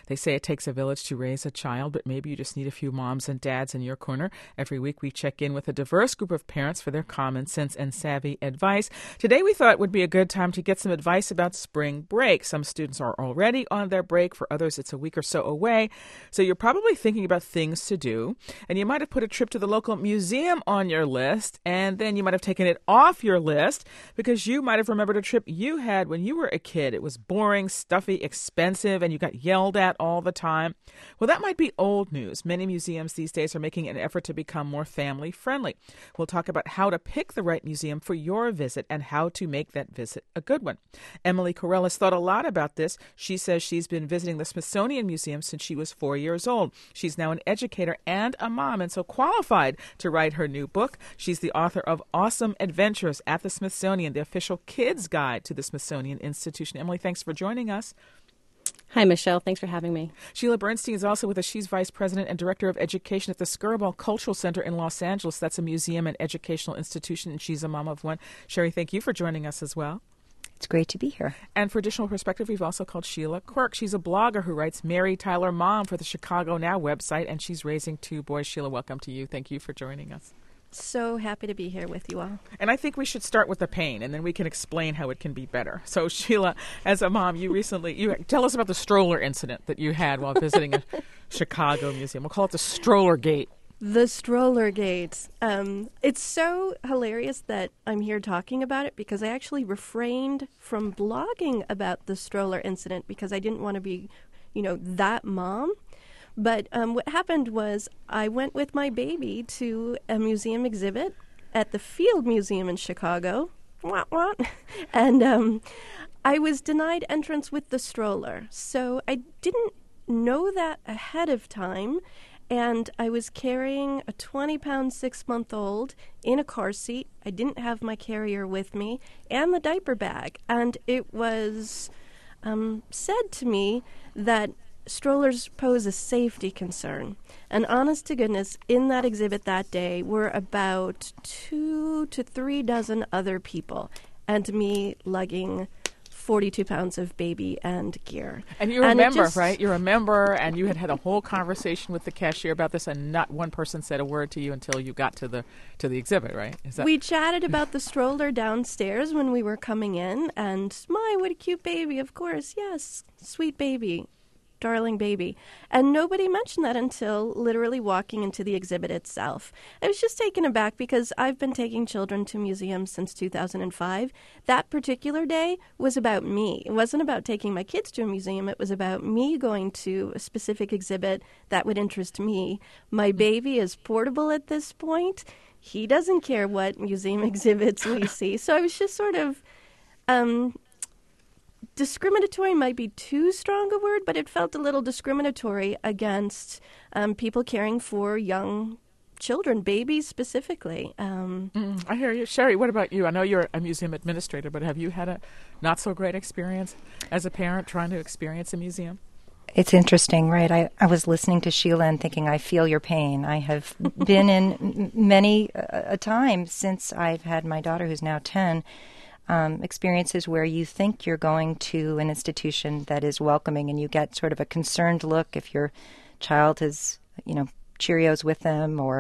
They say it takes a village to raise a child, but maybe you just need a few moms and dads in your corner. Every week we check in with a diverse group of parents for their common sense and savvy advice. Today we thought it would be a good time to get some advice about spring break. Some students are already on their break. For others, it's a week or so away. So you're probably thinking about things to do, and you might have put a trip to the local museum on your list, and then you might have taken it off your list because you might have remembered a trip you had when you were a kid. It was boring, stuffy, expensive, and you got yelled at all the time. Well, that might be old news. Many museums these days are making an effort to become more family friendly. We'll talk about how to pick the right museum for your visit and how to make that visit a good one. Emily Correll has thought a lot about this. She says she's been visiting the Smithsonian Museum since she was 4 years old. She's now an educator and a mom, and so qualified to write her new book. She's the author of Awesome Adventures at the Smithsonian, the official kids' guide to the Smithsonian Institution. Emily, thanks for joining us. Hi, Michelle. Thanks for having me. Sheila Bernstein is also with us. She's Vice President and Director of Education at the Skirball Cultural Center in Los Angeles. That's a museum and educational institution, and she's a mom of one. Sherry, thank you for joining us as well. It's great to be here. And for additional perspective, we've also called Sheila Quirk. She's a blogger who writes Mary Tyler Mom for the Chicago Now website, and she's raising 2 boys. Sheila, welcome to you. Thank you for joining us. So happy to be here with you all. And I think we should start with the pain, and then we can explain how it can be better. So, Sheila, as a mom, you tell us about the stroller incident that you had while visiting a Chicago museum. We'll call it the Stroller Gate. The Stroller Gate. It's so hilarious that I'm here talking about it because I actually refrained from blogging about the stroller incident because I didn't want to be, that mom. But what happened was I went with my baby to a museum exhibit at the Field Museum in Chicago. And I was denied entrance with the stroller. So I didn't know that ahead of time. And I was carrying a 20-pound 6-month-old in a car seat. I didn't have my carrier with me and the diaper bag. And it was said to me that strollers pose a safety concern. And honest to goodness, in that exhibit that day were about 2 to 3 dozen other people and me lugging 42 pounds of baby and gear. And you remember, right? You remember, and you had a whole conversation with the cashier about this, and not one person said a word to you until you got to the exhibit, right? We chatted about the stroller downstairs when we were coming in, and what a cute baby, of course, yes, sweet baby. Darling baby. And nobody mentioned that until literally walking into the exhibit itself. I was just taken aback because I've been taking children to museums since 2005. That particular day was about me. It wasn't about taking my kids to a museum. It was about me going to a specific exhibit that would interest me. My baby is portable at this point. He doesn't care what museum exhibits we see. So I was just sort of discriminatory might be too strong a word, but it felt a little discriminatory against people caring for young children, babies specifically. I hear you. Sherry, what about you? I know you're a museum administrator, but have you had a not-so-great experience as a parent trying to experience a museum? It's interesting, right? I was listening to Sheila and thinking, I feel your pain. I have been in many a time since I've had my daughter, who's now 10, experiences where you think you're going to an institution that is welcoming and you get sort of a concerned look if your child has, Cheerios with them or,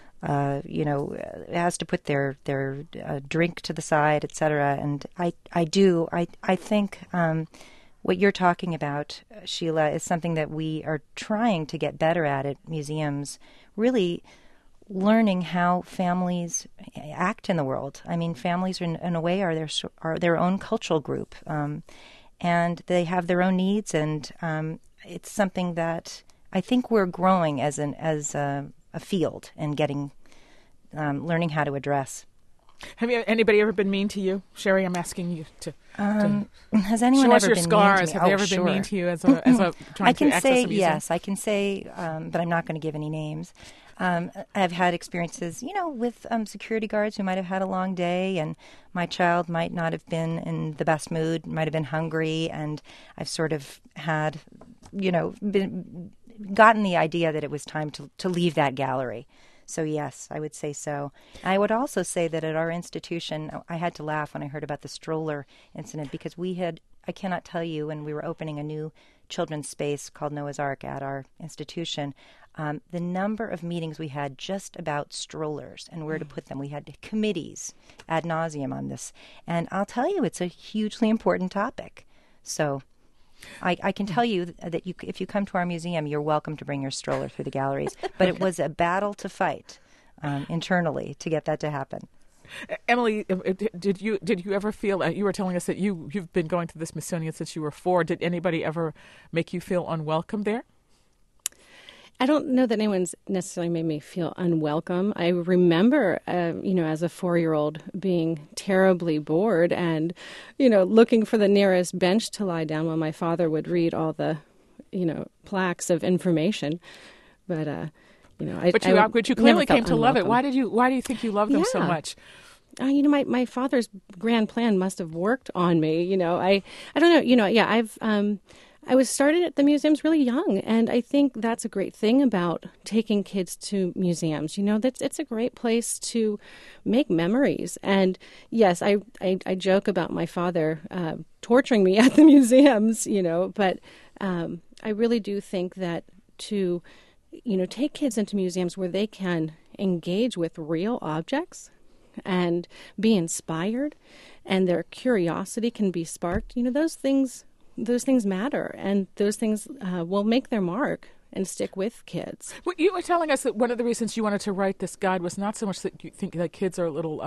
has to put their drink to the side, et cetera. And I think what you're talking about, Sheila, is something that we are trying to get better at museums, really learning how families act in the world. I mean, families in a way are their own cultural group, and they have their own needs, and it's something that I think we're growing as a field and learning how to address. Have anybody ever been mean to you, Sherry? I'm asking you to has anyone show ever us your been scars. mean to me? Have they ever been mean to you as a trying to access a museum? Yes, I can say, but I'm not going to give any names. I've had experiences, with security guards who might have had a long day, and my child might not have been in the best mood, might have been hungry, and I've sort of had, gotten the idea that it was time to leave that gallery. So yes, I would say so. I would also say that at our institution, I had to laugh when I heard about the stroller incident, because I cannot tell you, when we were opening a new children's space called Noah's Ark at our institution, the number of meetings we had just about strollers and where to put them. We had committees ad nauseum on this. And I'll tell you, it's a hugely important topic. So I can tell you that if you come to our museum, you're welcome to bring your stroller through the galleries. But it was a battle to fight internally to get that to happen. Emily, did you ever feel, you were telling us that you've been going to the Smithsonian since you were 4. Did anybody ever make you feel unwelcome there? I don't know that anyone's necessarily made me feel unwelcome. I remember, as a 4-year-old being terribly bored and, looking for the nearest bench to lie down while my father would read all the, plaques of information. But, But you clearly came to love it. Why do you think you loved them so much? My father's grand plan must have worked on me. I don't know. I was started at the museums really young, and I think that's a great thing about taking kids to museums. It's a great place to make memories. And yes, I joke about my father torturing me at the museums, but I really do think that to, take kids into museums where they can engage with real objects and be inspired, and their curiosity can be sparked. Those things matter, and those things will make their mark and stick with kids. Well, you were telling us that one of the reasons you wanted to write this guide was not so much that you think that kids are a little,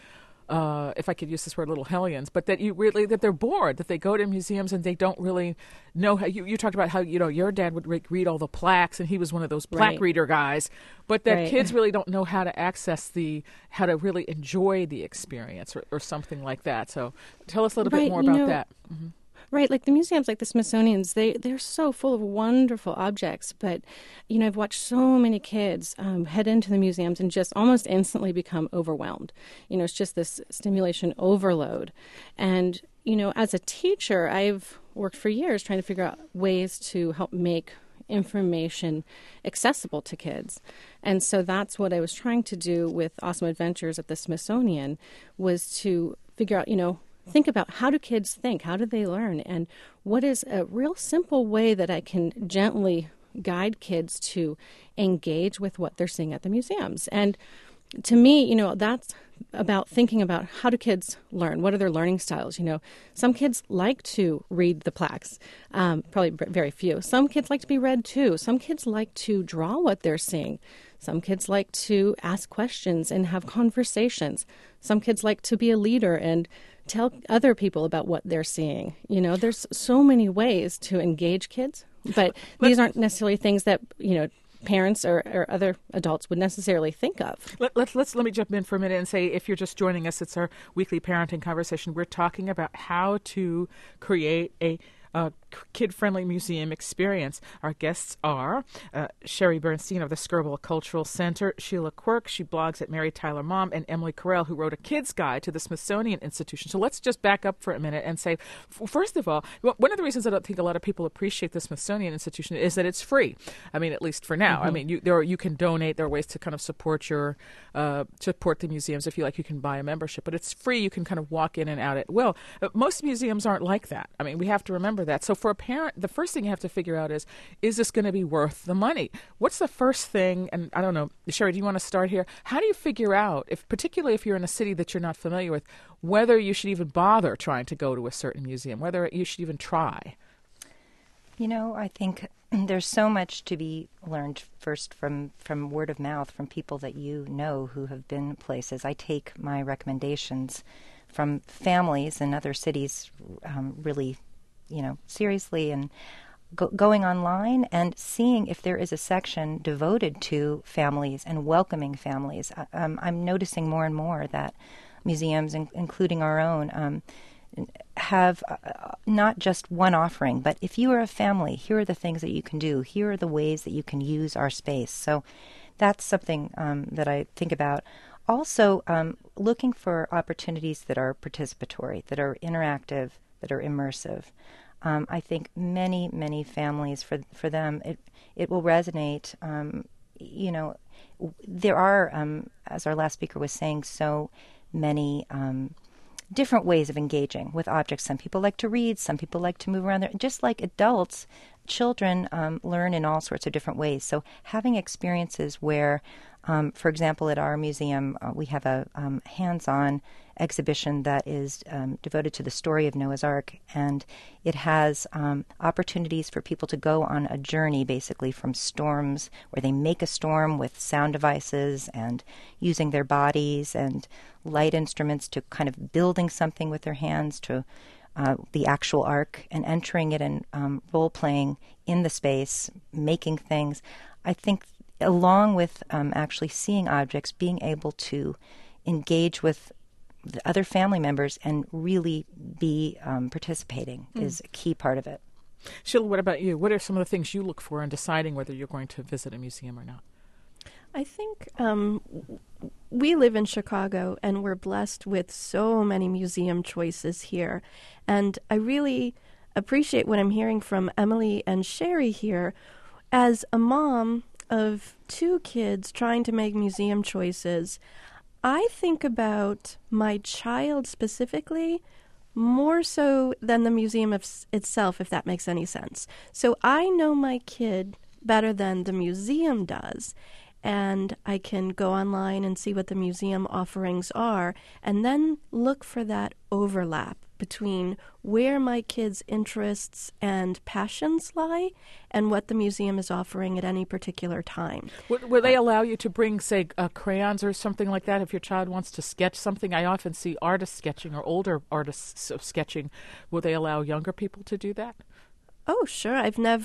if I could use this word, little hellions, but that they're bored, that they go to museums and they don't really know how. You talked about how your dad would read all the plaques, and he was one of those plaque reader guys, but that kids really don't know how to access how to really enjoy the experience or something like that. So tell us a little bit more about that. Mm-hmm. Right, like the museums, like the Smithsonian's, they're so full of wonderful objects. But, I've watched so many kids head into the museums and just almost instantly become overwhelmed. It's just this stimulation overload. And, as a teacher, I've worked for years trying to figure out ways to help make information accessible to kids. And so that's what I was trying to do with Awesome Adventures at the Smithsonian, was to figure out, think about, how do kids think? How do they learn? And what is a real simple way that I can gently guide kids to engage with what they're seeing at the museums? And to me, that's about thinking about, how do kids learn? What are their learning styles? Some kids like to read the plaques, probably very few. Some kids like to be read too. Some kids like to draw what they're seeing. Some kids like to ask questions and have conversations. Some kids like to be a leader and tell other people about what they're seeing. There's so many ways to engage kids, but these aren't necessarily things that, parents or other adults would necessarily think of. Let me jump in for a minute and say, if you're just joining us, it's our weekly parenting conversation. We're talking about how to create a kid-friendly museum experience. Our guests are Sherry Bernstein of the Skirball Cultural Center, Sheila Quirk, she blogs at Mary Tyler Mom, and Emily Carrell, who wrote a kid's guide to the Smithsonian Institution. So let's just back up for a minute and say, first of all, one of the reasons I don't think a lot of people appreciate the Smithsonian Institution is that it's free. I mean, at least for now. Mm-hmm. I mean, you can donate. There are ways to kind of support support the museums. If you like, you can buy a membership, but it's free. You can kind of walk in and out at will. Most museums aren't like that. I mean, we have to remember that. So for a parent, the first thing you have to figure out is this going to be worth the money? What's the first thing? And I don't know, Sherry, do you want to start here? How do you figure out, particularly if you're in a city that you're not familiar with, whether you should even bother trying to go to a certain museum, whether you should even try? I think there's so much to be learned first from word of mouth, from people that who have been places. I take my recommendations from families in other cities really seriously, and going online and seeing if there is a section devoted to families and welcoming families. I'm noticing more and more that museums, including our own, have not just one offering, but if you are a family, here are the things that you can do. Here are the ways that you can use our space. So that's something that I think about. Also, looking for opportunities that are participatory, that are interactive, that are immersive. I think many families, for them, it will resonate there are, as our last speaker was saying, so many different ways of engaging with objects. Some people like to read, some people like to move around there. Just like adults, children learn in all sorts of different ways. So having experiences where, for example, at our museum, we have a hands-on exhibition that is devoted to the story of Noah's Ark, and it has opportunities for people to go on a journey, basically, from storms, where they make a storm with sound devices and using their bodies and light instruments to kind of building something with their hands to the actual ark and entering it and role-playing in the space, making things. I think along with actually seeing objects, being able to engage with the other family members and really be participating is a key part of it. Sheila, what about you? What are some of the things you look for in deciding whether you're going to visit a museum or not? I think we live in Chicago, and we're blessed with so many museum choices here. And I really appreciate what I'm hearing from Emily and Sherry here. As a mom of 2 kids trying to make museum choices, I think about my child specifically more so than the museum itself, if that makes any sense. So I know my kid better than the museum does, and I can go online and see what the museum offerings are, and then look for that overlap between where my kids' interests and passions lie and what the museum is offering at any particular time. Will they allow you to bring, say, crayons or something like that if your child wants to sketch something? I often see artists sketching or older artists sketching. Will they allow younger people to do that? Oh, sure.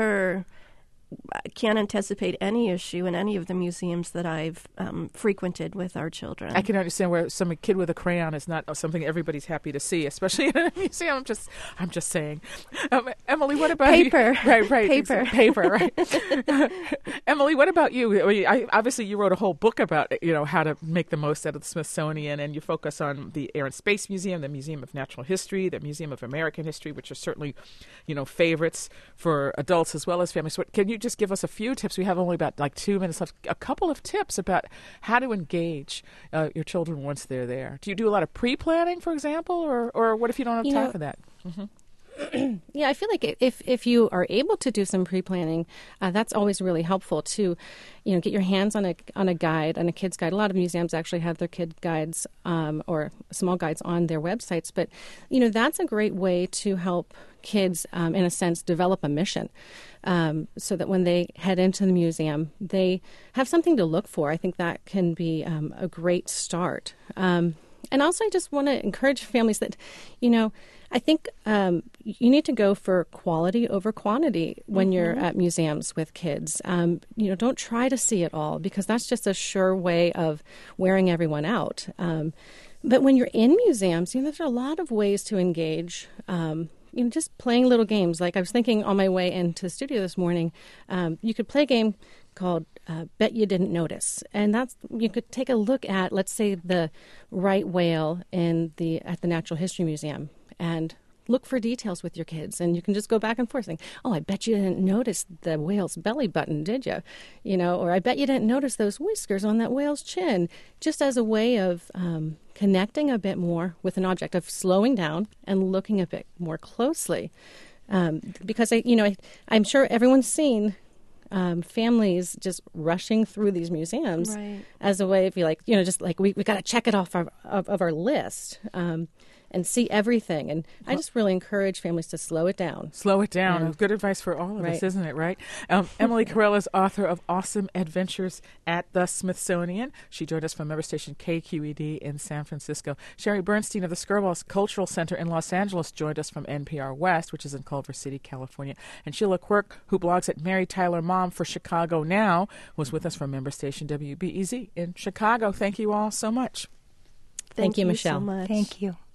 I can't anticipate any issue in any of the museums that I've frequented with our children. I can understand where some kid with a crayon is not something everybody's happy to see, especially in a museum. I'm just saying. Emily, what about paper? You? Right, Paper, right. Emily, what about you? Obviously, you wrote a whole book about how to make the most out of the Smithsonian, and you focus on the Air and Space Museum, the Museum of Natural History, the Museum of American History, which are certainly, favorites for adults as well as families. Can you just give us a few tips? We have only about 2 minutes left. A couple of tips about how to engage your children once they're there. Do you do a lot of pre-planning, for example, or what if you don't have time for that? Mm-hmm. Yeah, I feel like if you are able to do some pre-planning, that's always really helpful to, get your hands on a guide, on a kid's guide. A lot of museums actually have their kid guides or small guides on their websites, but that's a great way to help kids, in a sense, develop a mission, so that when they head into the museum, they have something to look for. I think that can be a great start. And also, I just want to encourage families that, I think you need to go for quality over quantity when you're at museums with kids. Don't try to see it all, because that's just a sure way of wearing everyone out. But when you're in museums, there's a lot of ways to engage. Just playing little games. Like I was thinking on my way into the studio this morning, you could play a game called Bet You Didn't Notice. And you could take a look at, let's say, the right whale at the Natural History Museum and look for details with your kids. And you can just go back and forth saying, oh, I bet you didn't notice the whale's belly button, did you? Or I bet you didn't notice those whiskers on that whale's chin, just as a way of connecting a bit more with an object, of slowing down and looking a bit more closely. Because, I'm sure everyone's seen families just rushing through these museums as a way of just like we got to check it off of our list. And see everything. And I just really encourage families to slow it down. Slow it down. Good advice for all of us, isn't it, right? Emily Carrell is author of Awesome Adventures at the Smithsonian. She joined us from member station KQED in San Francisco. Sherry Bernstein of the Skirball Cultural Center in Los Angeles joined us from NPR West, which is in Culver City, California. And Sheila Quirk, who blogs at Mary Tyler Mom for Chicago Now, was with us from member station WBEZ in Chicago. Thank you all so much. Thank you, Michelle. So much. Thank you.